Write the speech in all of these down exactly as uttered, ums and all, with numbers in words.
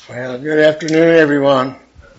Well, good afternoon, everyone.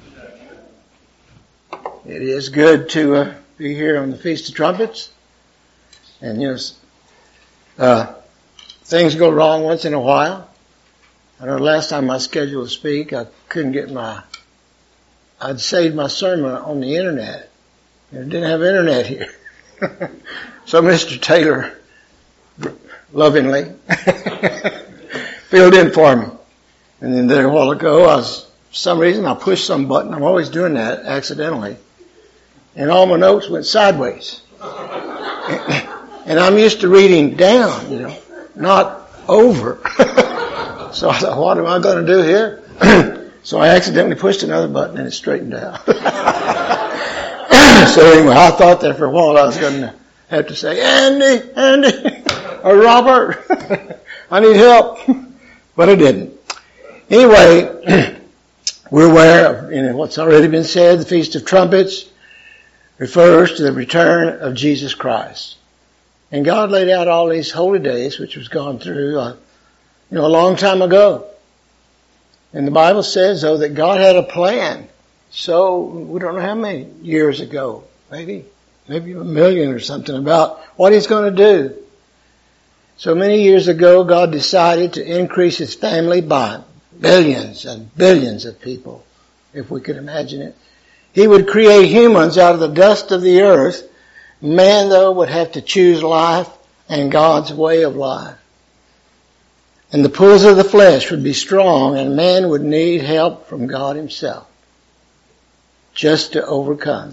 It is good to uh, be here on the Feast of Trumpets. And, you know, uh, things go wrong once in a while. I know last time I scheduled to speak, I couldn't get my, I'd saved my sermon on the internet. And I didn't have internet here. So Mister Taylor lovingly filled in for me. And then there a while ago, I was, for some reason, I pushed some button. I'm always doing that accidentally. And all my notes went sideways. And I'm used to reading down, you know, not over. So I thought, what am I going to do here? So I accidentally pushed another button and it straightened out. So anyway, I thought that for a while I was going to have to say, Andy, Andy, or Robert, I need help. But I didn't. Anyway, we're aware of, you know, what's already been said. The Feast of Trumpets refers to the return of Jesus Christ. And God laid out all these holy days, which was gone through, uh, you know, a long time ago. And the Bible says, though, that God had a plan. So, we don't know how many years ago, maybe, maybe a million or something, about what He's going to do. So many years ago, God decided to increase His family by billions and billions of people, if we could imagine it. He would create humans out of the dust of the earth. Man, though, would have to choose life and God's way of life. And the pulls of the flesh would be strong, and man would need help from God Himself just to overcome.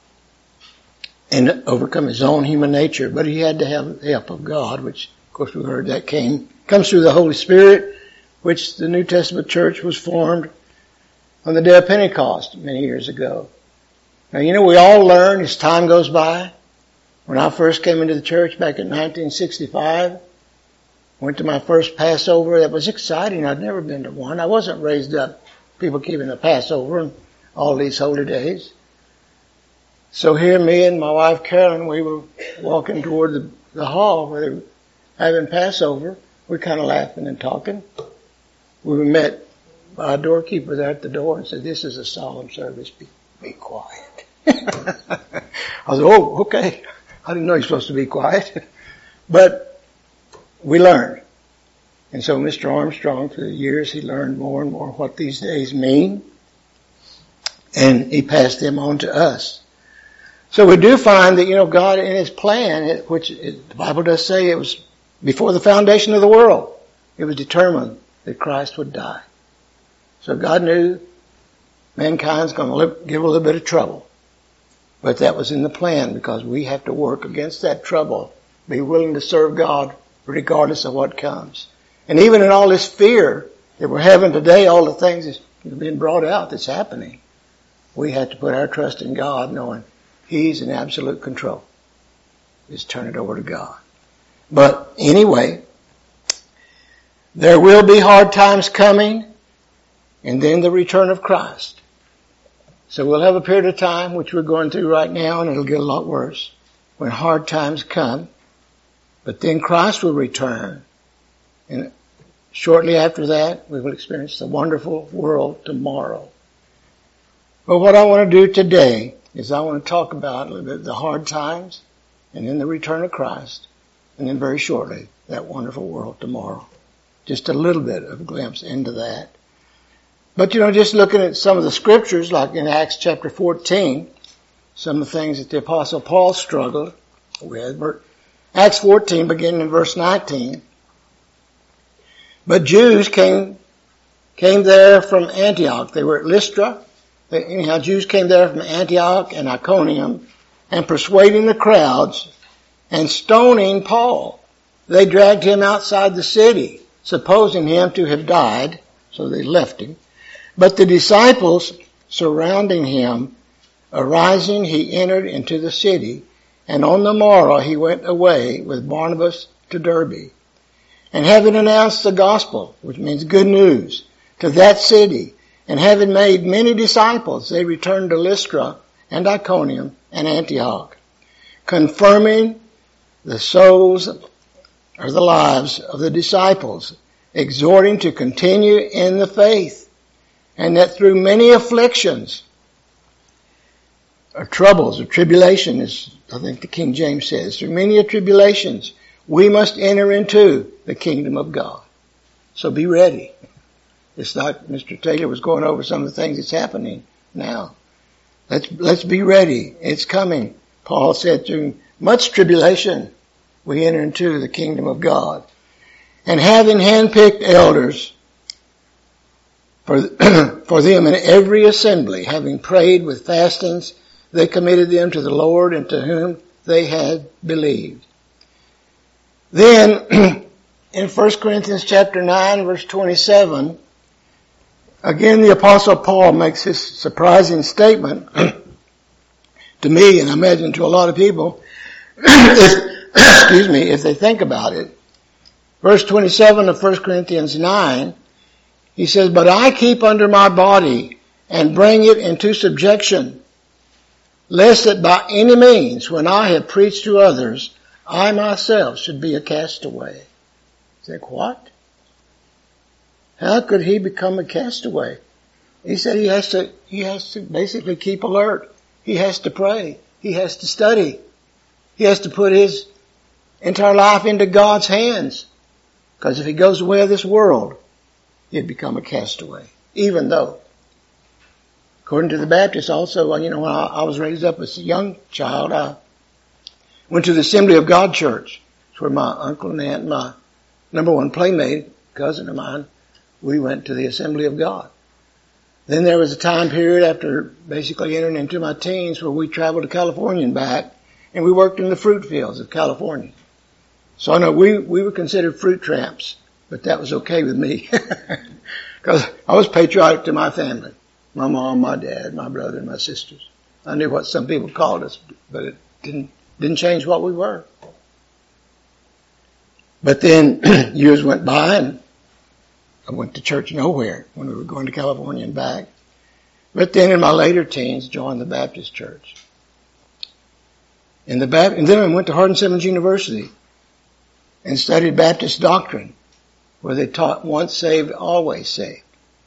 And overcome his own human nature. But he had to have the help of God, which, of course, we heard that came, comes through the Holy Spirit, which the New Testament church was formed on the day of Pentecost many years ago. Now, you know, we all learn as time goes by. When I first came into the church back in nineteen sixty-five, went to my first Passover. That was exciting. I'd never been to one. I wasn't raised up people keeping a Passover and all these holy days. So here, me and my wife Carolyn, we were walking toward the, the hall where they were having Passover. We were kind of laughing and talking. We were met by a doorkeeper there at the door and said, "This is a solemn service. Be, be quiet." I was, oh, okay. I didn't know you're supposed to be quiet. But we learned. And so Mister Armstrong, through the years, he learned more and more what these days mean. And he passed them on to us. So we do find that, you know, God in His plan, which it, the Bible does say it was before the foundation of the world, it was determined that Christ would die. So God knew mankind's going to live, give a little bit of trouble. But that was in the plan, because we have to work against that trouble, be willing to serve God regardless of what comes. And even in all this fear that we're having today, all the things that's being brought out that's happening, we have to put our trust in God, knowing He's in absolute control. Just turn it over to God. But anyway, there will be hard times coming, and then the return of Christ. So we'll have a period of time, which we're going through right now, and it'll get a lot worse, when hard times come. But then Christ will return. And shortly after that, we will experience the wonderful world tomorrow. But what I want to do today is I want to talk about a little bit the hard times, and then the return of Christ, and then very shortly, that wonderful world tomorrow. Just a little bit of a glimpse into that. But, you know, just looking at some of the scriptures, like in Acts chapter fourteen, some of the things that the Apostle Paul struggled with. Acts fourteen, beginning in verse nineteen. But Jews came, came there from Antioch. They were at Lystra. They, anyhow, Jews came there from Antioch and Iconium, and persuading the crowds and stoning Paul, they dragged him outside the city, supposing him to have died. So they left him. But the disciples surrounding him, arising, he entered into the city, and on the morrow he went away with Barnabas to Derbe. And having announced the gospel, which means good news, to that city, and having made many disciples, they returned to Lystra and Iconium and Antioch, confirming the souls or the lives of the disciples, exhorting to continue in the faith, and that through many afflictions, or troubles, or tribulation, as I think the King James says, through many tribulations, we must enter into the kingdom of God. So be ready. It's like Mister Taylor was going over some of the things that's happening now. Let's, let's be ready. It's coming. Paul said through much tribulation, we enter into the kingdom of God. And having handpicked elders for, for them in every assembly, having prayed with fastings, they committed them to the Lord and to whom they had believed. Then, in First Corinthians chapter nine, verse twenty-seven, again the Apostle Paul makes his surprising statement to me, and I imagine to a lot of people, if, excuse me, if they think about it. Verse twenty-seven of First Corinthians nine, he says, "But I keep under my body and bring it into subjection, lest that by any means, when I have preached to others, I myself should be a castaway." It's like, what? How could he become a castaway? He said he has to, he has to basically keep alert. He has to pray. He has to study. He has to put his entire life into God's hands. Because if he goes the way of this world, he'd become a castaway. Even though, according to the Baptists also, you know, when I, I was raised up as a young child, I went to the Assembly of God Church. It's where my uncle and aunt, my number one playmate, cousin of mine, we went to the Assembly of God. Then there was a time period after basically entering into my teens where we traveled to California and back, and we worked in the fruit fields of California. So I know we, we were considered fruit tramps, but that was okay with me. Because I was patriotic to my family. My mom, my dad, my brother, and my sisters. I knew what some people called us, but it didn't, didn't change what we were. But then years went by and I went to church nowhere when we were going to California and back. But then in my later teens, joined the Baptist church. In the Bap- and then I went to Hardin-Simmons University and studied Baptist doctrine, where they taught once saved, always saved.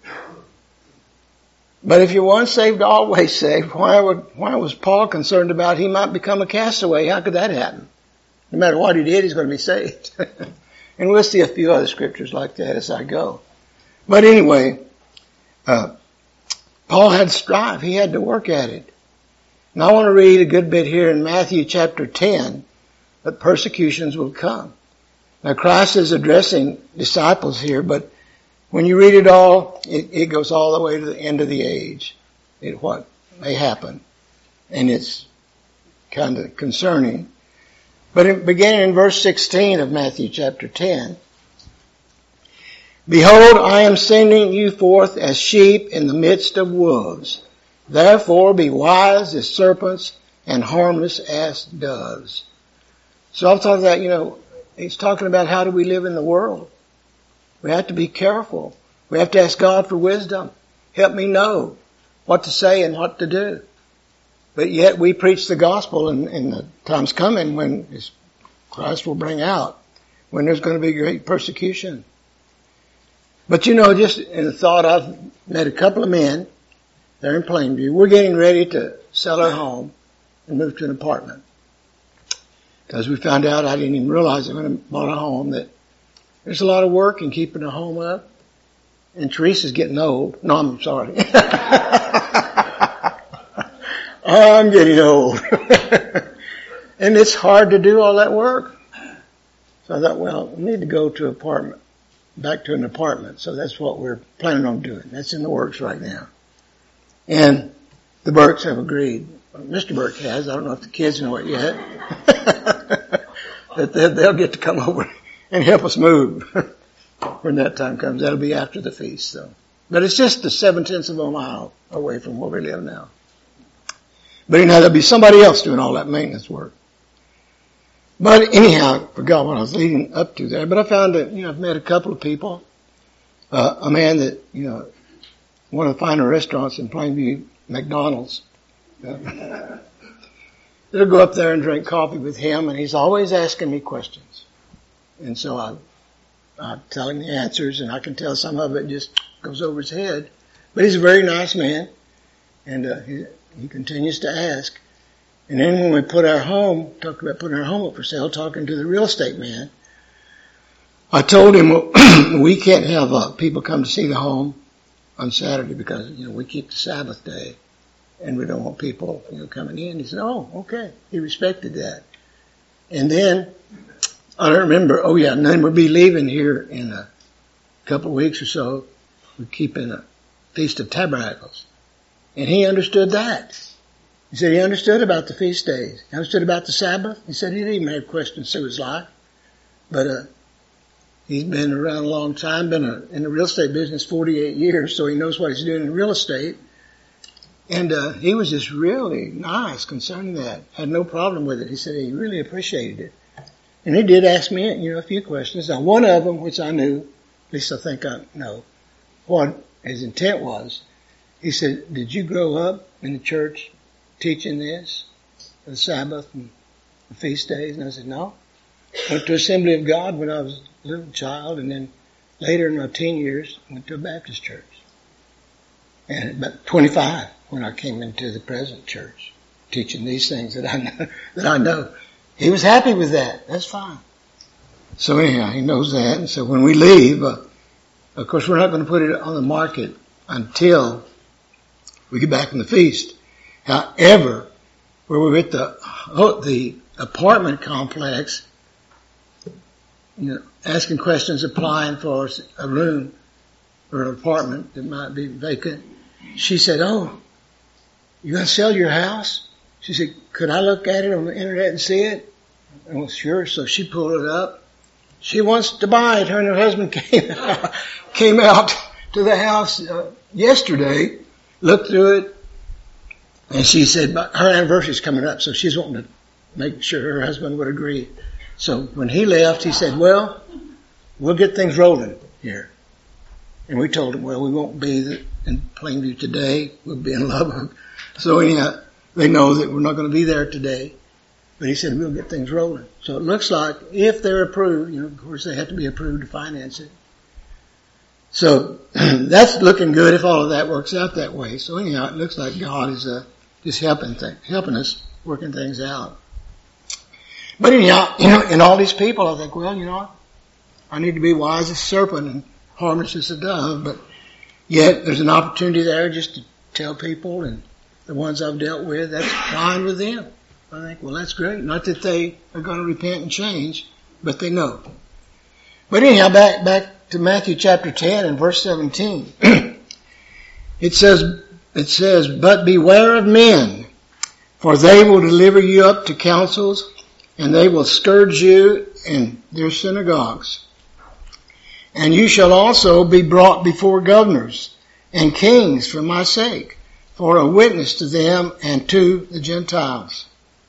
But if you're once saved, always saved, why would, why was Paul concerned about he might become a castaway? How could that happen? No matter what he did, he's going to be saved. And we'll see a few other scriptures like that as I go. But anyway, uh, Paul had to strive. He had to work at it. And I want to read a good bit here in Matthew chapter ten, that persecutions will come. Now Christ is addressing disciples here, but when you read it all, it, it goes all the way to the end of the age. It, what may happen. And it's kind of concerning. But in, beginning in verse sixteen of Matthew chapter ten, "Behold, I am sending you forth as sheep in the midst of wolves. Therefore be wise as serpents and harmless as doves." So I've thought that, you know, he's talking about how do we live in the world. We have to be careful. We have to ask God for wisdom. Help me know what to say and what to do. But yet we preach the gospel, and, and the time's coming when Christ will bring out, when there's going to be great persecution. But you know, just in the thought, I've met a couple of men. They're in Plainview. We're getting ready to sell our home and move to an apartment. Because we found out, I didn't even realize it when I bought a home, that there's a lot of work in keeping a home up. And Teresa's getting old. No, I'm sorry. I'm getting old. And it's hard to do all that work. So I thought, well, we need to go to an apartment, back to an apartment. So that's what we're planning on doing. That's in the works right now. And the Burks have agreed. Mister Burke has. I don't know if the kids know it yet. That they'll get to come over and help us move when that time comes. That'll be after the feast, though. But it's just a seven-tenths of a mile away from where we live now. But anyhow, there'll be somebody else doing all that maintenance work. But anyhow, I forgot what I was leading up to there. But I found that, you know, I've met a couple of people. Uh, a man that, you know, one of the finer restaurants in Plainview, McDonald's. Uh, I'll go up there and drink coffee with him, and he's always asking me questions. And so I, I tell him the answers, and I can tell some of it just goes over his head. But he's a very nice man, and uh, he, he continues to ask. And then when we put our home, talked about putting our home up for sale, talking to the real estate man, I told him, well, we can't have uh, people come to see the home on Saturday because, you know, we keep the Sabbath day and we don't want people, you know, coming in. He said, oh, okay. He respected that. And then, I don't remember, oh yeah, and then we'll be leaving here in a couple of weeks or so. We're keeping a Feast of Tabernacles. And he understood that. He said he understood about the feast days. He understood about the Sabbath. He said he didn't even have questions through his life. But, uh, he's been around a long time, been a, in the real estate business forty-eight years, so he knows what he's doing in real estate. And uh, he was just really nice concerning that. Had no problem with it. He said he really appreciated it. And he did ask me, you know, a few questions. Now, one of them, which I knew, at least I think I know, what his intent was. He said, did you grow up in the church teaching this, the Sabbath and the feast days? And I said, no. Went to Assembly of God when I was a little child, and then later in my teen years, went to a Baptist church. And about twenty-five when I came into the present church, teaching these things that I know, that I know. He was happy with that. That's fine. So anyhow, he knows that. And so when we leave, uh, of course, we're not going to put it on the market until we get back from the feast. However, where we're at the, the apartment complex, you know, asking questions, applying for a room or an apartment that might be vacant. She said, oh, you going to sell your house? She said, could I look at it on the internet and see it? I was sure. So she pulled it up. She wants to buy it. Her and her husband came out, came out to the house uh, yesterday, looked through it, and she said, her anniversary's coming up, so she's wanting to make sure her husband would agree. So when he left, he said, well, we'll get things rolling here. And we told him, well, we won't be in Plainview today. We'll be in Lubbock. So anyhow, they know that we're not going to be there today. But he said, we'll get things rolling. So it looks like if they're approved, you know, of course they have to be approved to finance it. So that's looking good if all of that works out that way. So anyhow, it looks like God is uh, just helping th- helping us, working things out. But anyhow, you know, in all these people, I think, well, you know, I need to be wise as a serpent and harmless as a dove. But yet there's an opportunity there just to tell people, and the ones I've dealt with, that's fine with them. I think, well, that's great. Not that they are going to repent and change, but they know. But anyhow, back back to Matthew chapter ten and verse seventeen. It says, it says, but beware of men, for they will deliver you up to councils, and they will scourge you in their synagogues. And you shall also be brought before governors and kings for my sake, for a witness to them and to the Gentiles.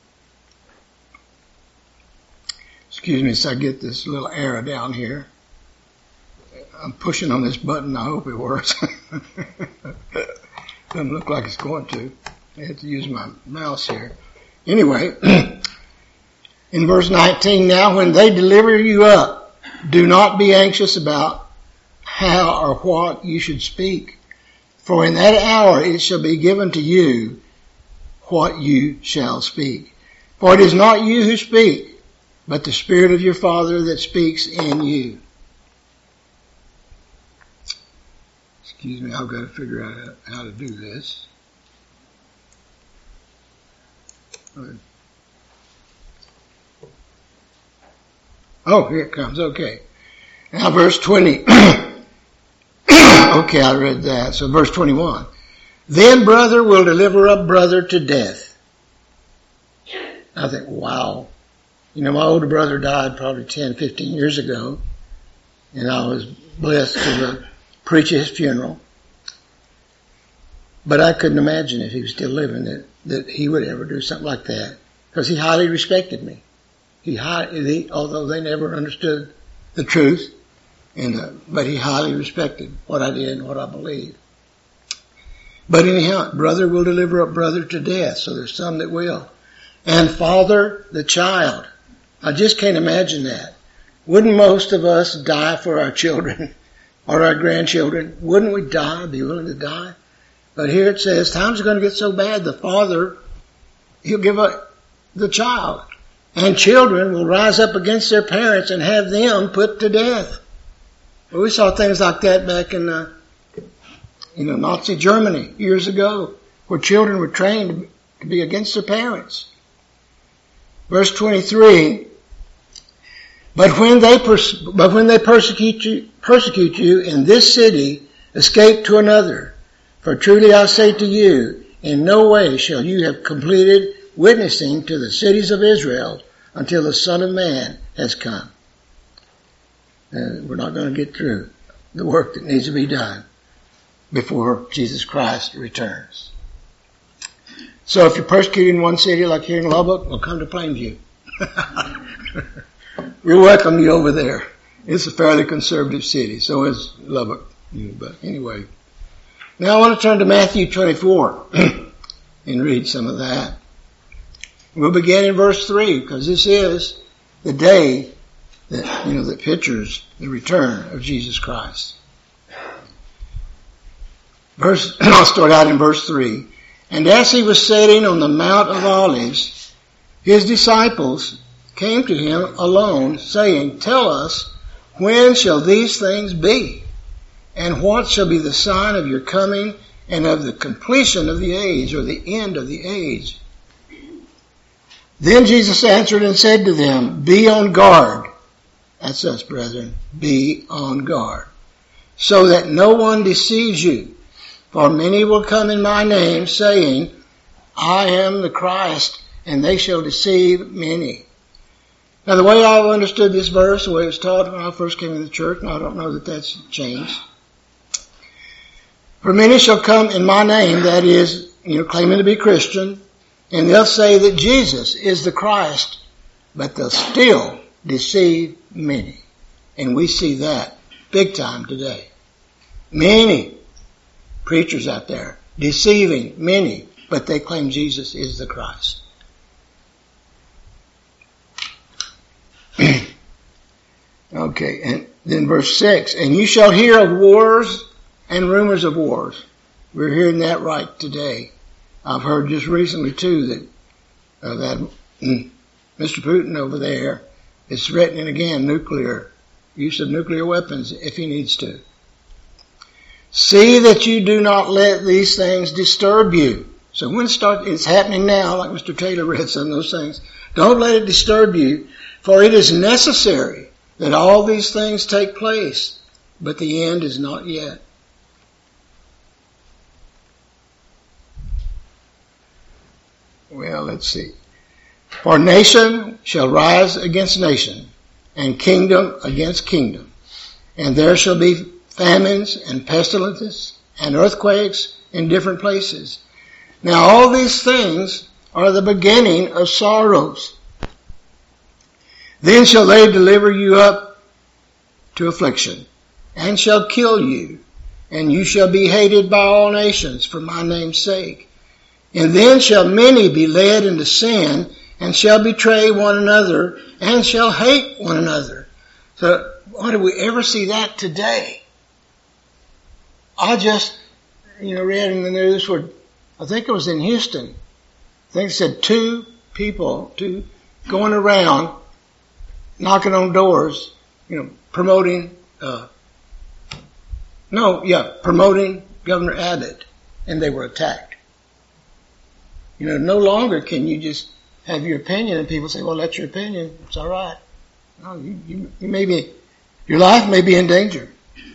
Excuse me as I get this little arrow down here. I'm pushing on this button. I hope it works. Doesn't look like it's going to. I have to use my mouse here. Anyway, in verse nineteen, now when they deliver you up, do not be anxious about how or what you should speak. For in that hour it shall be given to you what you shall speak. For it is not you who speak, but the Spirit of your Father that speaks in you. Excuse me, I've got to figure out how to do this. Oh, here it comes. Okay. Now verse twenty. Okay, I read that. So verse twenty-one. Then brother will deliver up brother to death. I think, wow. You know, my older brother died probably ten, fifteen years ago, and I was blessed to uh, preach at his funeral. But I couldn't imagine if he was still living that, that he would ever do something like that, because he highly respected me. He, highly, although they never understood the truth, and uh, but he highly respected what I did and what I believed. But anyhow, brother will deliver up brother to death, so there's some that will. And father the child. I just can't imagine that. Wouldn't most of us die for our children? or our grandchildren, wouldn't we die, be willing to die? But here it says, times are going to get so bad, the father, he'll give up the child. And children will rise up against their parents and have them put to death. Well, we saw things like that back in, uh, you know, Nazi Germany years ago, where children were trained to be against their parents. Verse twenty-three, but when they pers- but when they persecute you, persecute you in this city, escape to another. For truly I say to you, in no way shall you have completed witnessing to the cities of Israel until the Son of Man has come. And we're not going to get through the work that needs to be done before Jesus Christ returns. So if you're persecuted in one city, like here in Lubbock, we'll come to Plainview. We welcome you over there. It's a fairly conservative city, so is Lubbock. But anyway, now I want to turn to Matthew twenty-four and read some of that. We'll begin in verse three, because this is the day that, you know, that pictures the return of Jesus Christ. Verse, I'll start out in verse three. And as he was sitting on the Mount of Olives, his disciples came to him alone, saying, Tell us, when shall these things be? And what shall be the sign of your coming and of the completion of the age, or the end of the age? Then Jesus answered and said to them, Be on guard. That's us, brethren. Be on guard. So that no one deceives you. For many will come in my name, saying, I am the Christ, and they shall deceive many. Now, the way I understood this verse, the way it was taught when I first came to the church, and I don't know that that's changed. For many shall come in my name, that is, you know, claiming to be Christian, and they'll say that Jesus is the Christ, but they'll still deceive many. And we see that big time today. Many preachers out there deceiving many, but they claim Jesus is the Christ. Okay, and then verse six, and you shall hear of wars and rumors of wars. We're hearing that right today. I've heard just recently too that uh, that mm, Mister Putin over there is threatening again nuclear use of nuclear weapons if he needs to. See that you do not let these things disturb you. So when it starts, it's happening now, like Mister Taylor read some of those things. Don't let it disturb you, for it is necessary that all these things take place, but the end is not yet. Well, let's see. For nation shall rise against nation, and kingdom against kingdom. And there shall be famines and pestilences and earthquakes in different places. Now all these things are the beginning of sorrows. Then shall they deliver you up to affliction, and shall kill you, and you shall be hated by all nations for my name's sake. And then shall many be led into sin, and shall betray one another, and shall hate one another. So, why do we ever see that today? I just, you know, read in the news where, I think it was in Houston, I think it said two people, two going around, knocking on doors, you know, promoting, uh, no, yeah, promoting Governor Abbott, and they were attacked. You know, no longer can you just have your opinion and people say, well, that's your opinion. It's all right. No, you, you, you may be, your life may be in danger.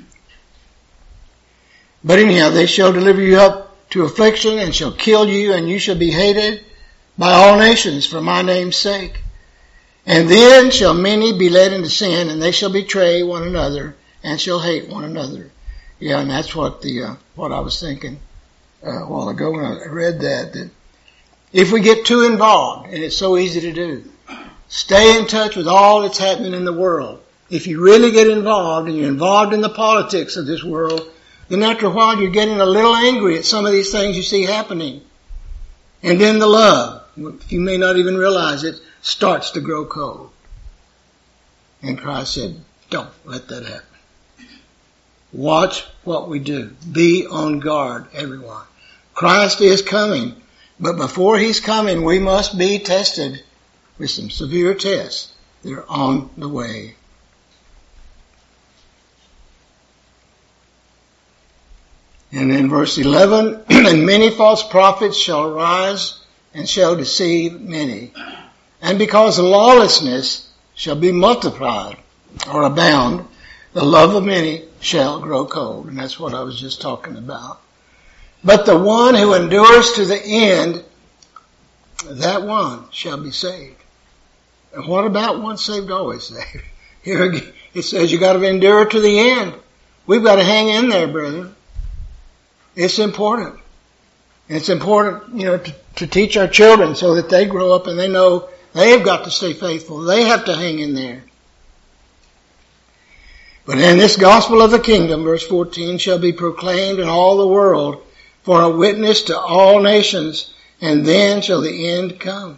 But anyhow, they shall deliver you up to affliction and shall kill you, and you shall be hated by all nations for my name's sake. And then shall many be led into sin, and they shall betray one another and shall hate one another. Yeah, and that's what the, uh, what I was thinking uh, a while ago when I read that, that if we get too involved, and it's so easy to do, stay in touch with all that's happening in the world. If you really get involved and you're involved in the politics of this world, then after a while you're getting a little angry at some of these things you see happening. And then the love, you may not even realize it, starts to grow cold. And Christ said, don't let that happen. Watch what we do. Be on guard, everyone. Christ is coming, but before he's coming, we must be tested with some severe tests. They're on the way. And in verse eleven, and many false prophets shall arise and shall deceive many. And because lawlessness shall be multiplied or abound, the love of many shall grow cold. And that's what I was just talking about. But the one who endures to the end, that one shall be saved. And what about once saved, always saved? Here again, it says you got to endure to the end. We've got to hang in there, brethren. It's important. It's important, you know, to, to teach our children so that they grow up and they know they have got to stay faithful. They have to hang in there. But in this gospel of the kingdom, verse fourteen, shall be proclaimed in all the world for a witness to all nations, and then shall the end come.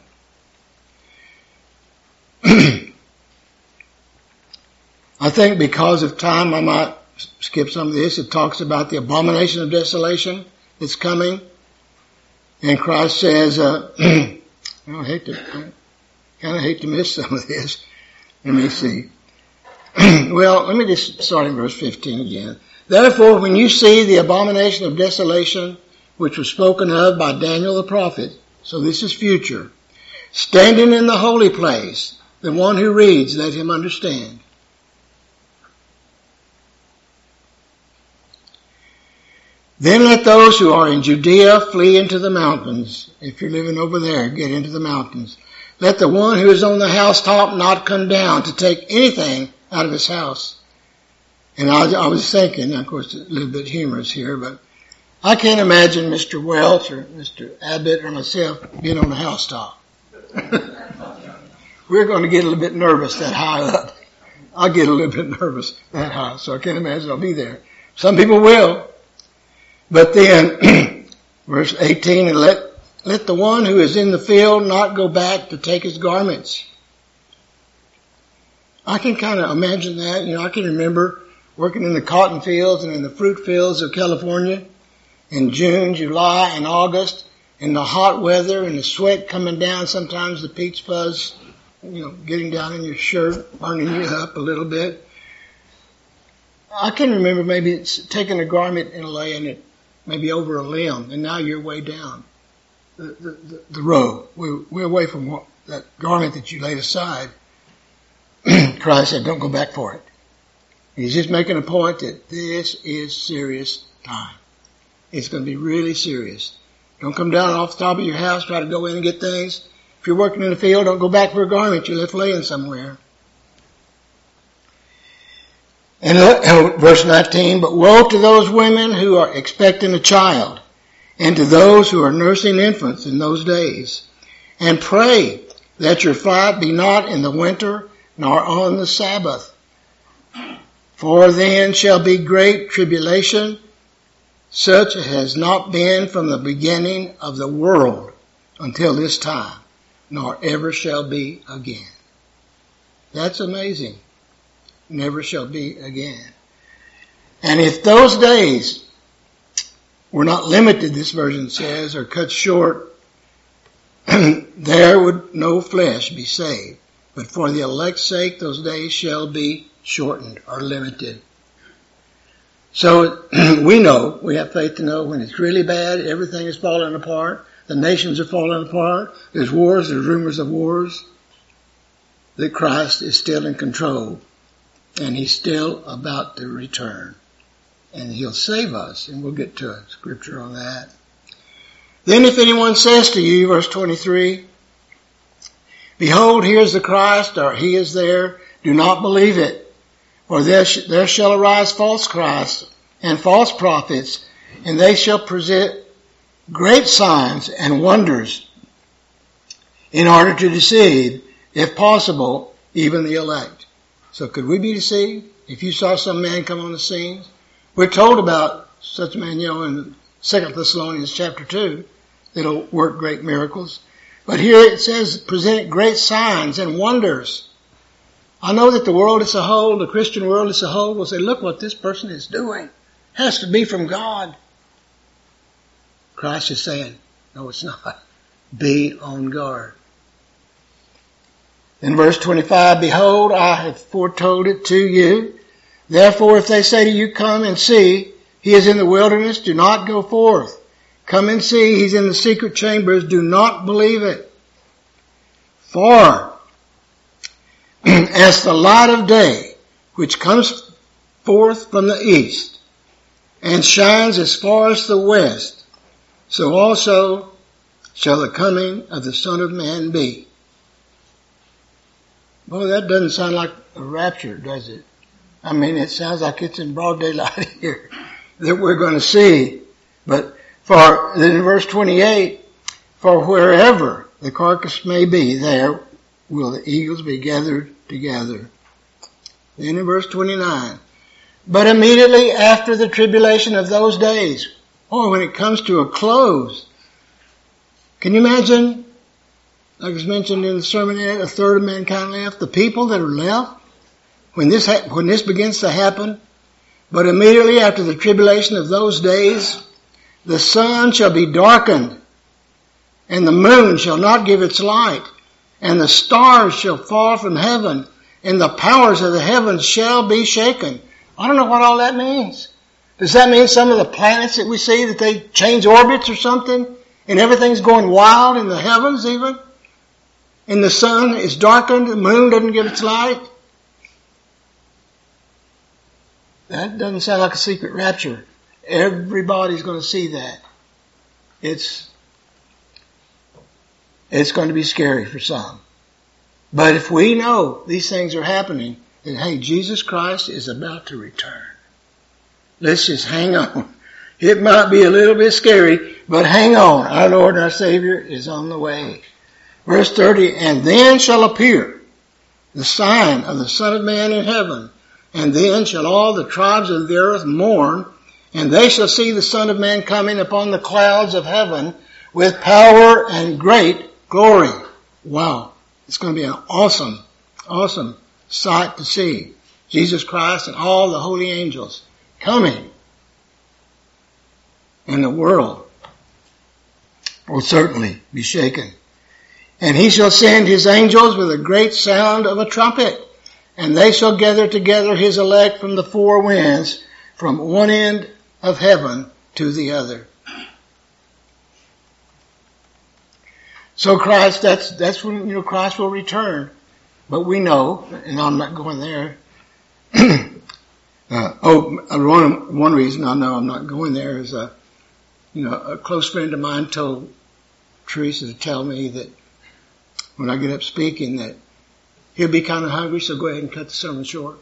I think because of time, I might skip some of this. It talks about the abomination of desolation that's coming. And Christ says, uh, I hate to, I kind of hate to miss some of this. Let me see. Well, let me just start in verse fifteen again. Therefore, when you see the abomination of desolation, which was spoken of by Daniel the prophet, so this is future, standing in the holy place, the one who reads, let him understand. Then let those who are in Judea flee into the mountains. If you're living over there, get into the mountains. Let the one who is on the housetop not come down to take anything out of his house. And I, I was thinking, of course, a little bit humorous here, but I can't imagine Mister Welch or Mister Abbott or myself being on the housetop. We're going to get a little bit nervous that high up. I'll get a little bit nervous that high, so I can't imagine I'll be there. Some people will. But then, verse eighteen, and let, let the one who is in the field not go back to take his garments. I can kind of imagine that. You know, I can remember working in the cotton fields and in the fruit fields of California in June, July, and August, in the hot weather and the sweat coming down, sometimes the peach fuzz, you know, getting down in your shirt, burning you up a little bit. I can remember maybe it's taking a garment and laying it maybe over a limb, and now you're way down the, the, the, the row. We're, we're away from what, that garment that you laid aside. Christ said, don't go back for it. He's just making a point that this is serious time. It's going to be really serious. Don't come down off the top of your house, try to go in and get things. If you're working in the field, don't go back for a garment you left laying somewhere. And uh, verse nineteen, but woe to those women who are expecting a child, and to those who are nursing infants in those days. And pray that your flight be not in the winter, nor on the Sabbath. For then shall be great tribulation, such as has not been from the beginning of the world until this time, nor ever shall be again. That's amazing. Never shall be again. And if those days were not limited, this version says, or cut short, there would no flesh be saved. But for the elect's sake, those days shall be shortened or limited. So we know, we have faith to know when it's really bad, everything is falling apart, the nations are falling apart, there's wars, there's rumors of wars, that Christ is still in control. And he's still about to return. And he'll save us. And we'll get to a scripture on that. Then if anyone says to you, verse twenty-three, behold, here's the Christ, or he is there, do not believe it. For there, sh- there shall arise false Christs and false prophets, and they shall present great signs and wonders in order to deceive, if possible, even the elect. So could we be deceived if you saw some man come on the scene? We're told about such a man, you know, in Second Thessalonians chapter two, that'll work great miracles. But here it says, present great signs and wonders. I know that the world as a whole, the Christian world as a whole, will say, look what this person is doing. It has to be from God. Christ is saying, no, it's not. Be on guard. In verse twenty-five, behold, I have foretold it to you. Therefore, if they say to you, come and see, he is in the wilderness, do not go forth. Come and see, he's in the secret chambers, do not believe it. For as the light of day, which comes forth from the east, and shines as far as the west, so also shall the coming of the Son of Man be. Well, that doesn't sound like a rapture, does it? I mean, it sounds like it's in broad daylight here that we're going to see. But for, then in verse twenty-eight, for wherever the carcass may be, there will the eagles be gathered together. Then in verse twenty-nine, but immediately after the tribulation of those days, oh, when it comes to a close, can you imagine, like was mentioned in the sermon, a third of mankind left, the people that are left, when this, ha- when this begins to happen, but immediately after the tribulation of those days, the sun shall be darkened, and the moon shall not give its light, and the stars shall fall from heaven, and the powers of the heavens shall be shaken. I don't know what all that means. Does that mean some of the planets that we see, that they change orbits or something, and everything's going wild in the heavens even? And the sun is darkened, the moon doesn't give its light? That doesn't sound like a secret rapture. Everybody's going to see that. It's, it's going to be scary for some. But if we know these things are happening, then hey, Jesus Christ is about to return. Let's just hang on. It might be a little bit scary, but hang on. Our Lord and our Savior is on the way. Verse thirty, and then shall appear the sign of the Son of Man in heaven, and then shall all the tribes of the earth mourn, and they shall see the Son of Man coming upon the clouds of heaven with power and great glory. Wow. It's going to be an awesome, awesome sight to see. Jesus Christ and all the holy angels coming. And the world will certainly be shaken. And he shall send his angels with a great sound of a trumpet, and they shall gather together his elect from the four winds, from one end of heaven to the other. So Christ, that's, that's when, you know, Christ will return. But we know, and I'm not going there. uh, oh, one, one reason I know I'm not going there is, a, you know, a close friend of mine told Teresa to tell me that when I get up speaking that he'll be kind of hungry, so go ahead and cut the sermon short.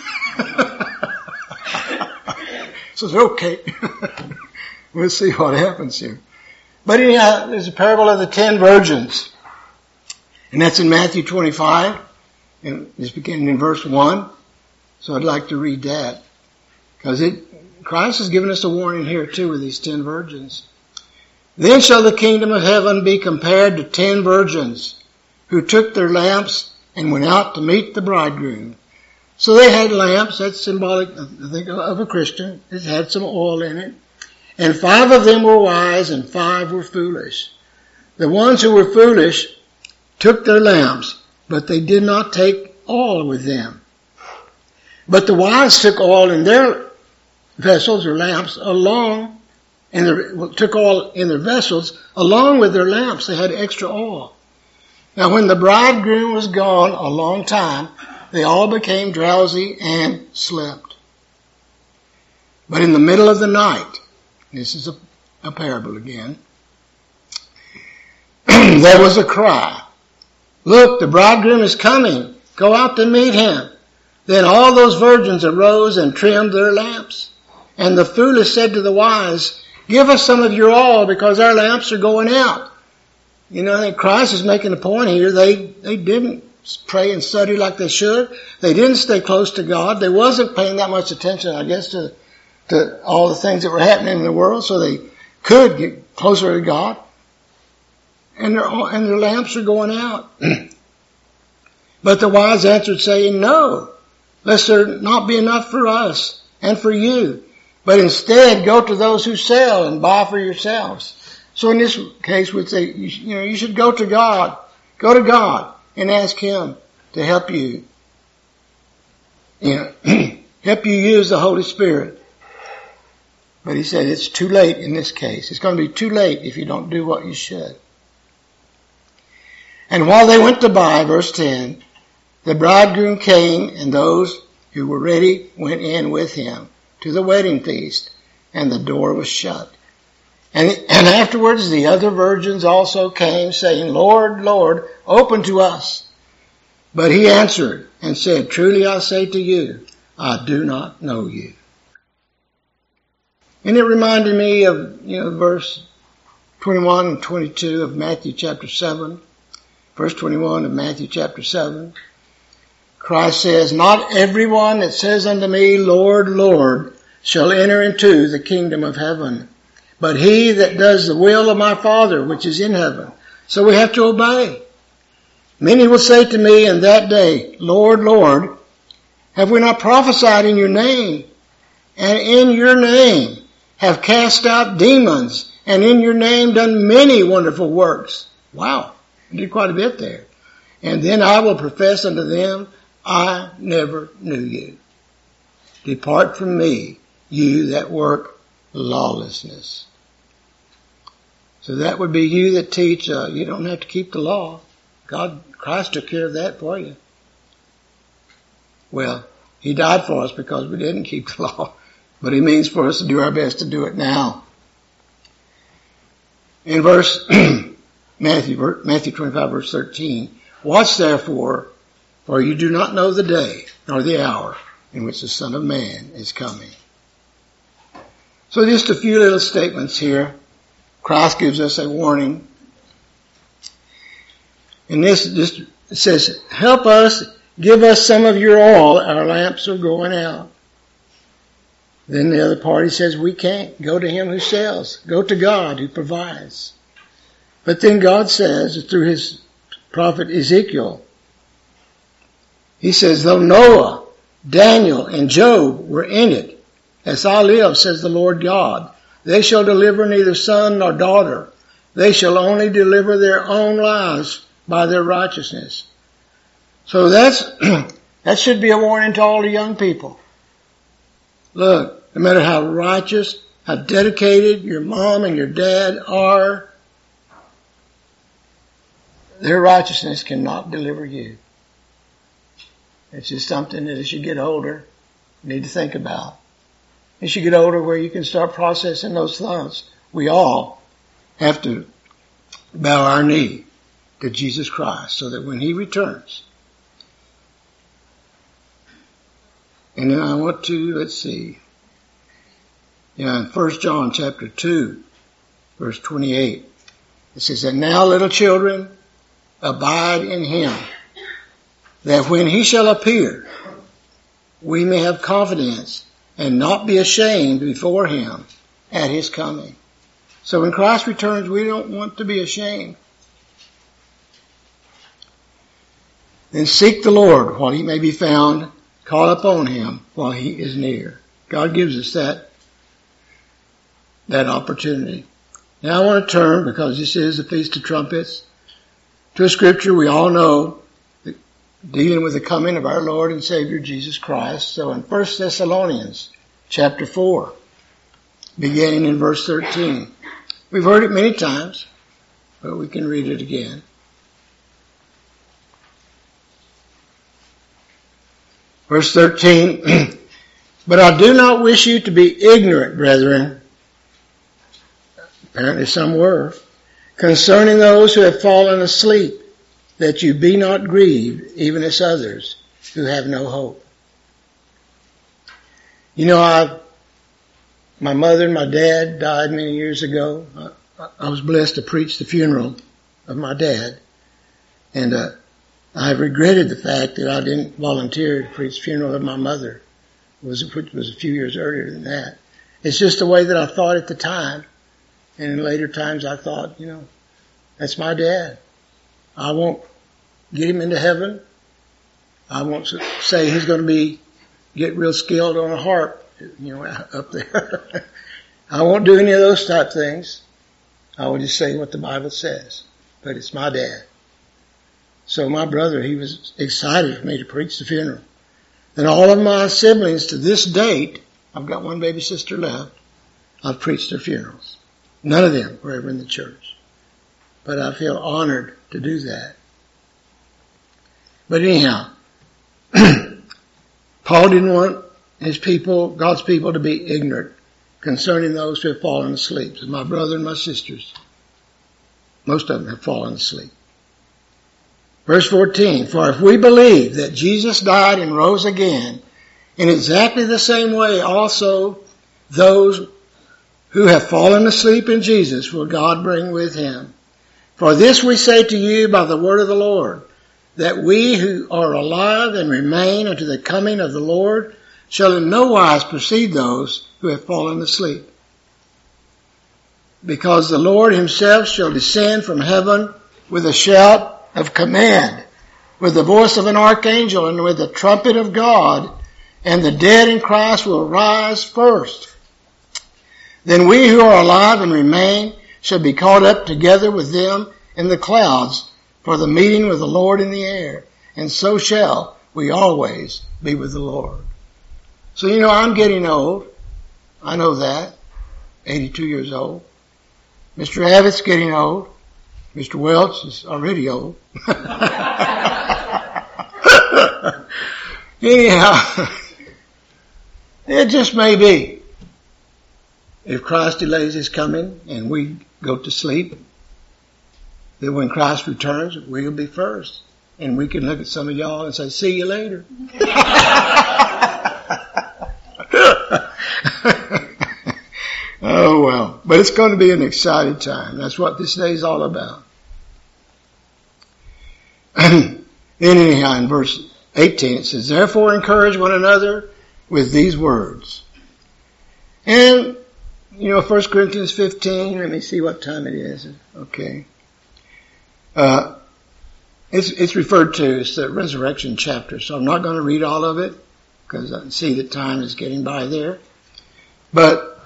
So okay. We'll see what happens here. But anyhow, there's a parable of the ten virgins. And that's in Matthew twenty-five. And it's beginning in verse one. So I'd like to read that. Because it, Christ has given us a warning here too with these ten virgins. Then shall the kingdom of heaven be compared to ten virgins who took their lamps and went out to meet the bridegroom. So they had lamps, that's symbolic, I think, of a Christian. It had some oil in it. And five of them were wise and five were foolish. The ones who were foolish took their lamps, but they did not take oil with them. But the wise took oil in their vessels or lamps along, and their, took oil in their vessels along with their lamps. They had extra oil. Now when the bridegroom was gone a long time, they all became drowsy and slept. But in the middle of the night, this is a, a parable again, there was a cry. Look, the bridegroom is coming. Go out to meet him. Then all those virgins arose and trimmed their lamps. And the foolish said to the wise, give us some of your oil because our lamps are going out. You know, I think Christ is making a point here. They, they didn't pray and study like they should. They didn't stay close to God. They wasn't paying that much attention, I guess, to, to all the things that were happening in the world, so they could get closer to God. And their, and their lamps are going out. But the wise answered, saying, No, lest there not be enough for us and for you. But instead go to those who sell and buy for yourselves. So in this case, we'd say, you know, you should go to God. Go to God and ask Him to help you. You know, help you use the Holy Spirit. But He said it's too late in this case. It's going to be too late if you don't do what you should. And while they went to buy, verse ten, the bridegroom came, and those who were ready went in with him to the wedding feast, and the door was shut. And, and afterwards the other virgins also came, saying, Lord, Lord, open to us. But he answered and said, Truly I say to you, I do not know you. And it reminded me of, you know, verse twenty-one and twenty-two of Matthew chapter seven. Verse twenty-one of Matthew chapter seven. Christ says, Not everyone that says unto me, Lord, Lord, shall enter into the kingdom of heaven, but he that does the will of my Father which is in heaven. So we have to obey. Many will say to me in that day, Lord, Lord, have we not prophesied in your name? And in your name have cast out demons, and in your name done many wonderful works. Wow, you did quite a bit there. And then I will profess unto them, I never knew you. Depart from me, you that work lawlessness. So that would be you that teach, uh, you don't have to keep the law. God, Christ took care of that for you. Well, He died for us because we didn't keep the law. But He means for us to do our best to do it now. In verse, Matthew, Matthew twenty-five verse thirteen, Watch therefore, for you do not know the day nor the hour in which the Son of Man is coming. So just a few little statements here. Christ gives us a warning. And this, this it says, help us, give us some of your oil, our lamps are going out. Then the other party says, we can't. Go to Him who sells. Go to God who provides. But then God says, through His prophet Ezekiel, He says, though Noah, Daniel, and Job were in it, as I live, says the Lord God, they shall deliver neither son nor daughter. They shall only deliver their own lives by their righteousness. So that's, that should be a warning to all the young people. Look, no matter how righteous, how dedicated your mom and your dad are, their righteousness cannot deliver you. It's just something that as you get older, you need to think about. As you get older where you can start processing those thoughts, we all have to bow our knee to Jesus Christ so that when He returns, and then I want to, let's see, yeah, in First John chapter two, verse twenty-eight, it says, And now, little children, abide in Him, that when He shall appear, we may have confidence and not be ashamed before Him at His coming. So when Christ returns, we don't want to be ashamed. Then seek the Lord while He may be found. Call upon Him while He is near. God gives us that, that opportunity. Now I want to turn, because this is the Feast of Trumpets, to a scripture we all know, dealing with the coming of our Lord and Savior Jesus Christ. So in First Thessalonians chapter four, beginning in verse thirteen. We've heard it many times, but we can read it again. Verse thirteen, But I do not wish you to be ignorant, brethren, apparently some were, concerning those who have fallen asleep, that you be not grieved, even as others who have no hope. You know, I, my mother and my dad died many years ago. I, I was blessed to preach the funeral of my dad. And uh, I have regretted the fact that I didn't volunteer to preach the funeral of my mother. It was, it was a few years earlier than that. It's just the way that I thought at the time. And in later times I thought, you know, that's my dad. I won't get him into heaven, I won't say he's going to be, get real skilled on a harp, you know, up there. I won't do any of those type things. I will just say what the Bible says. But it's my dad. So my brother, he was excited for me to preach the funeral. And all of my siblings to this date, I've got one baby sister left, I've preached their funerals. None of them were ever in the church. But I feel honored to do that. But anyhow, Paul didn't want his people, God's people, to be ignorant concerning those who have fallen asleep. So my brother and my sisters, most of them have fallen asleep. Verse fourteen, for if we believe that Jesus died and rose again, in exactly the same way also those who have fallen asleep in Jesus will God bring with him. For this we say to you by the word of the Lord, that we who are alive and remain unto the coming of the Lord shall in no wise precede those who have fallen asleep. Because the Lord himself shall descend from heaven with a shout of command, with the voice of an archangel, and with the trumpet of God, and the dead in Christ will rise first. Then we who are alive and remain shall be caught up together with them in the clouds for the meeting with the Lord in the air, and so shall we always be with the Lord. So, you know, I'm getting old. I know that. eighty-two years old. Mister Abbott's getting old. Mister Welch is already old. Anyhow, it just may be. If Christ delays his coming and we go to sleep, that when Christ returns, we'll be first. And we can look at some of y'all and say, see you later. Oh, well. But it's going to be an exciting time. That's what this day is all about. And anyhow, in verse eighteen, it says, therefore encourage one another with these words. And, you know, First Corinthians fifteen, let me see what time it is. Okay. Uh, it's, it's referred to as the resurrection chapter, so I'm not going to read all of it because I see that time is getting by there. But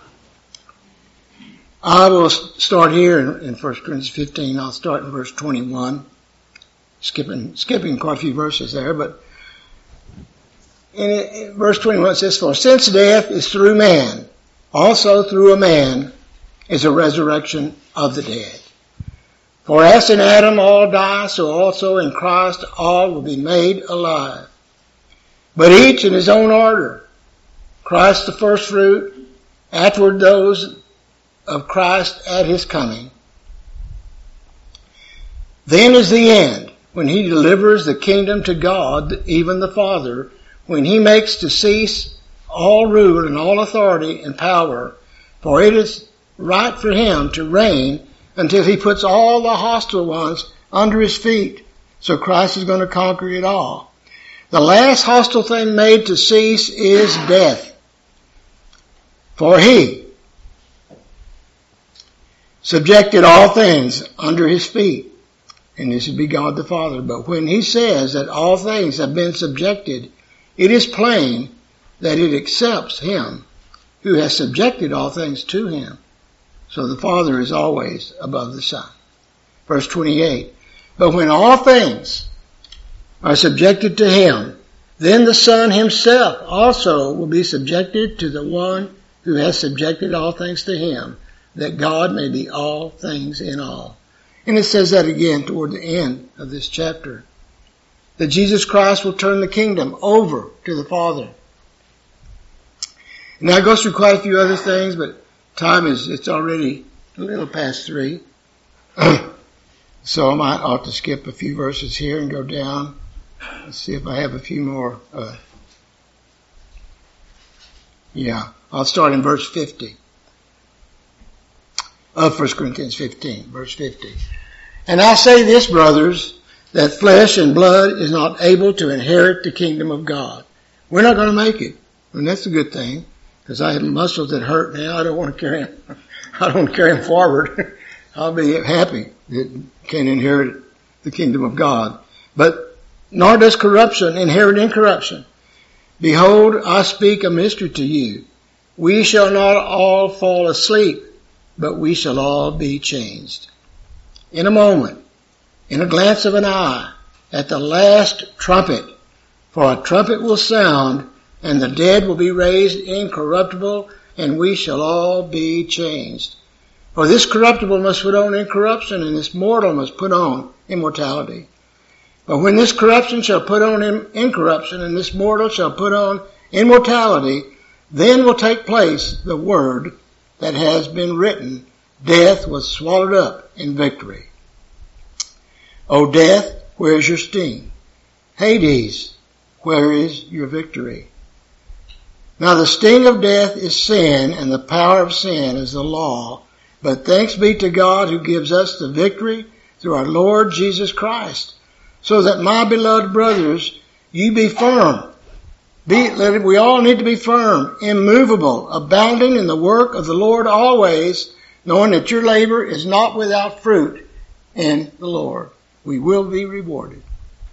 I will start here in, in First Corinthians fifteen. I'll start in verse twenty-one, skipping, skipping quite a few verses there, but in, in verse twenty-one it says, for since death is through man, also through a man is a resurrection of the dead. For as in Adam all die, so also in Christ all will be made alive. But each in his own order. Christ the first fruit, afterward those of Christ at his coming. Then is the end, when he delivers the kingdom to God, even the Father, when he makes to cease all rule and all authority and power, for it is right for him to reign until he puts all the hostile ones under his feet. So Christ is going to conquer it all. The last hostile thing made to cease is death. For he subjected all things under his feet. And this would be God the Father. But when he says that all things have been subjected, it is plain that it accepts him who has subjected all things to him. So the Father is always above the Son. Verse twenty-eight. But when all things are subjected to him, then the Son himself also will be subjected to the one who has subjected all things to him, that God may be all things in all. And it says that again toward the end of this chapter, that Jesus Christ will turn the kingdom over to the Father. Now it goes through quite a few other things, but time is, it's already a little past three. So I might ought to skip a few verses here and go down. Let's see if I have a few more. Uh, yeah, I'll start in verse fifty. Of First Corinthians fifteen, verse fifty. And I say this, brothers, that flesh and blood is not able to inherit the kingdom of God. We're not going to make it. And that's a good thing, because I have muscles that hurt now. I don't want to carry them. I don't want to carry them forward. I'll be happy that can inherit the kingdom of God. But nor does corruption inherit incorruption. Behold, I speak a mystery to you. We shall not all fall asleep, but we shall all be changed. In a moment, in a glance of an eye, at the last trumpet. For a trumpet will sound, and the dead will be raised incorruptible, and we shall all be changed. For this corruptible must put on incorruption, and this mortal must put on immortality. But when this corruption shall put on incorruption, and this mortal shall put on immortality, then will take place the word that has been written, death was swallowed up in victory. O death, where is your sting? Hades, where is your victory? Now the sting of death is sin, and the power of sin is the law. But thanks be to God who gives us the victory through our Lord Jesus Christ. So that, my beloved brothers, you be firm. Be, we all need to be firm, immovable, abounding in the work of the Lord always, knowing that your labor is not without fruit in the Lord. We will be rewarded.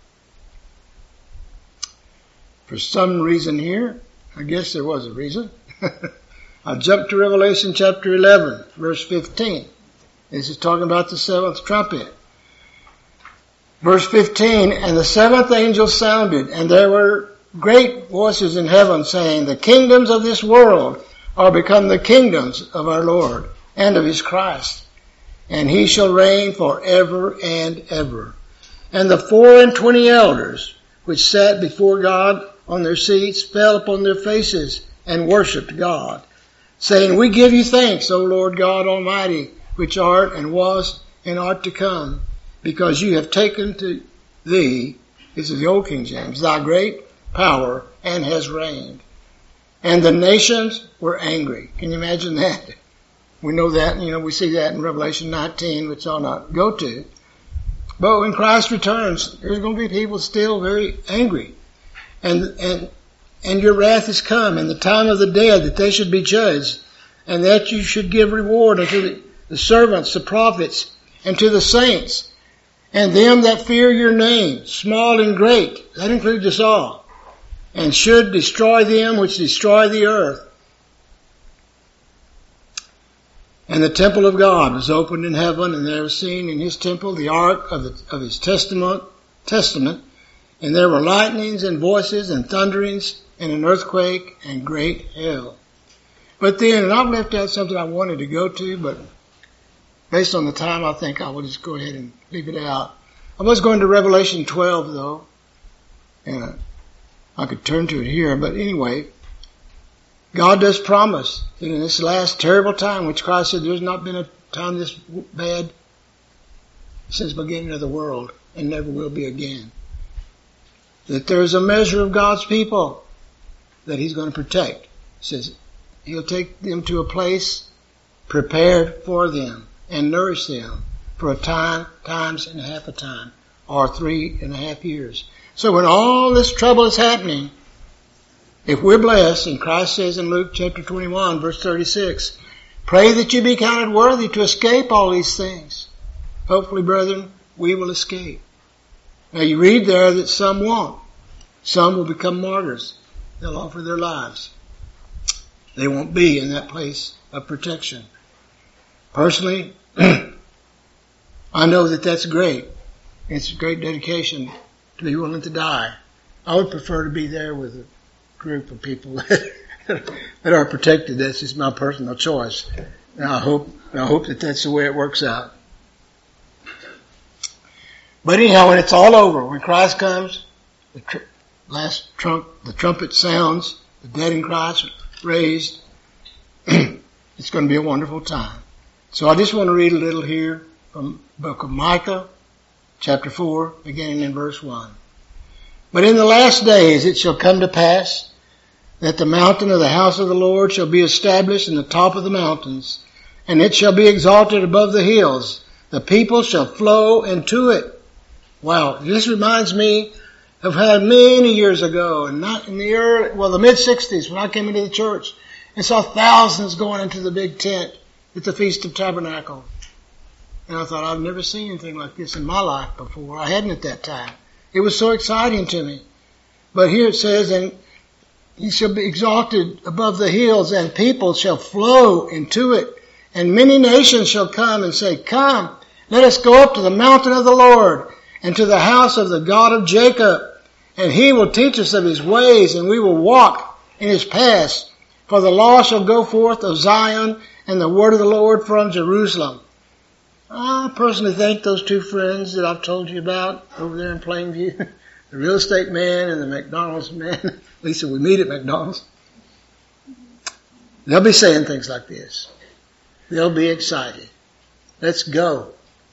For some reason here, I guess there was a reason, I'll jump to Revelation chapter eleven, verse fifteen. This is talking about the seventh trumpet. Verse fifteen, and the seventh angel sounded, and there were great voices in heaven saying, the kingdoms of this world are become the kingdoms of our Lord and of his Christ, and he shall reign forever and ever. And the four and twenty elders which sat before God on their seats fell upon their faces and worshipped God, saying, we give you thanks, O Lord God Almighty, which art and was and art to come, because you have taken to thee, this is the old King James, thy great power, and has reigned. And the nations were angry. Can you imagine that? We know that, you know, we see that in Revelation nineteen, which I'll not go to. But when Christ returns, there's going to be people still very angry. And, and, and your wrath is come, and the time of the dead, that they should be judged, and that you should give reward unto the, the servants, the prophets, and to the saints, and them that fear your name, small and great. That includes us all. And should destroy them which destroy the earth. And the temple of God was opened in heaven, and there was seen in his temple the ark of, the, of his testament, testament, and there were lightnings and voices and thunderings and an earthquake and great hail. But then, and I've left out something I wanted to go to, but based on the time, I think I will just go ahead and leave it out. I was going to Revelation twelve, though, and I could turn to it here, but anyway, God does promise that in this last terrible time, which Christ said there's not been a time this bad since the beginning of the world, and never will be again, that there's a measure of God's people that he's going to protect. He says he'll take them to a place prepared for them and nourish them for a time, times and a half a time, or three and a half years. So when all this trouble is happening, if we're blessed, and Christ says in Luke chapter twenty-one, verse thirty-six, pray that you be counted worthy to escape all these things. Hopefully, brethren, we will escape. Now you read there that some won't. Some will become martyrs. They'll offer their lives. They won't be in that place of protection. Personally, I know that that's great. It's a great dedication to be willing to die. I would prefer to be there with a group of people that are protected. That's just my personal choice. And I hope, I hope that that's the way it works out. But anyhow, when it's all over, when Christ comes, the tr- last trump, the trumpet sounds, the dead in Christ raised, it's going to be a wonderful time. So I just want to read a little here from the book of Micah, chapter four, beginning in verse one. But in the last days it shall come to pass that the mountain of the house of the Lord shall be established in the top of the mountains, and it shall be exalted above the hills. The people shall flow into it. Wow, this reminds me of how many years ago, and not in the early, well, the mid sixties, when I came into the church and saw thousands going into the big tent at the Feast of Tabernacle. And I thought, I've never seen anything like this in my life before. I hadn't at that time. It was so exciting to me. But here it says, and he shall be exalted above the hills, and people shall flow into it. And many nations shall come and say, come, let us go up to the mountain of the Lord, and to the house of the God of Jacob. And he will teach us of his ways, and we will walk in his paths. For the law shall go forth of Zion, and the word of the Lord from Jerusalem. I personally think those two friends that I've told you about over there in Plainview, the real estate man and the McDonald's man, at least if we meet at McDonald's, they'll be saying things like this. They'll be excited. Let's go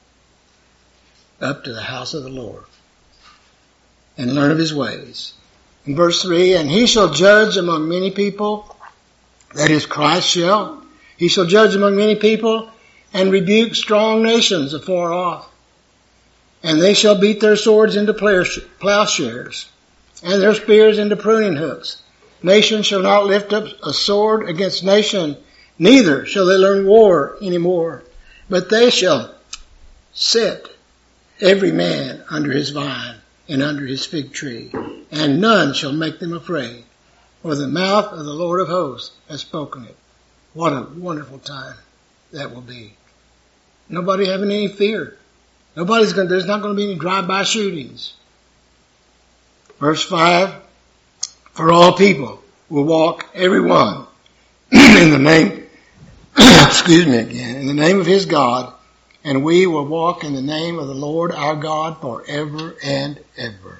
up to the house of the Lord and learn of his ways. In verse three, and he shall judge among many people, that is, Christ shall. He shall judge among many people and rebuke strong nations afar off. And they shall beat their swords into plowshares, and their spears into pruning hooks. Nation shall not lift up a sword against nation, neither shall they learn war any more. But they shall sit, every man under his vine and under his fig tree, and none shall make them afraid. For the mouth of the Lord of hosts has spoken it. What a wonderful time that will be. Nobody having any fear. Nobody's going. There's not going to be any drive-by shootings. Verse five. For all people will walk, every one, in the name. excuse me again. In the name of his God, and we will walk in the name of the Lord our God forever and ever.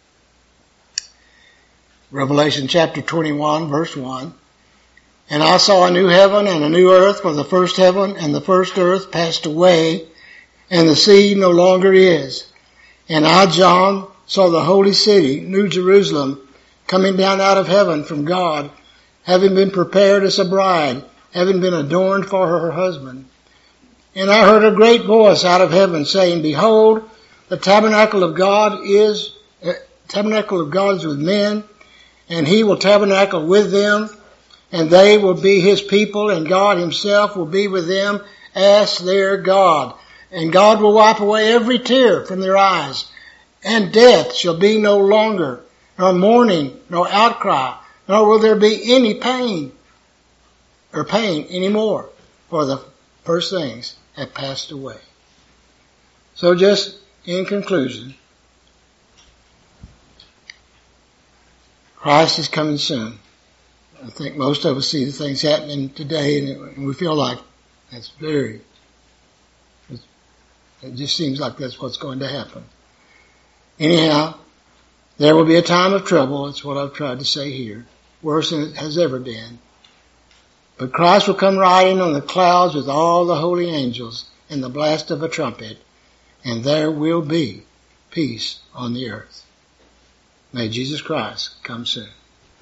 Revelation chapter twenty-one, verse one. And I saw a new heaven and a new earth, for the first heaven and the first earth passed away, and the sea no longer is. And I, John, saw the holy city, New Jerusalem, coming down out of heaven from God, having been prepared as a bride, having been adorned for her husband. And I heard a great voice out of heaven saying, behold, the tabernacle of God is, uh, tabernacle of God is with men, and he will tabernacle with them, and they will be his people, and God himself will be with them as their God. And God will wipe away every tear from their eyes, and death shall be no longer, nor mourning, nor outcry, nor will there be any pain, or pain anymore, for the first things have passed away. So just in conclusion, Christ is coming soon. I think most of us see the things happening today, and, it, and we feel like that's very, it just seems like that's what's going to happen. Anyhow, there will be a time of trouble. That's what I've tried to say here. Worse than it has ever been. But Christ will come riding on the clouds with all the holy angels and the blast of a trumpet, and there will be peace on the earth. May Jesus Christ come soon.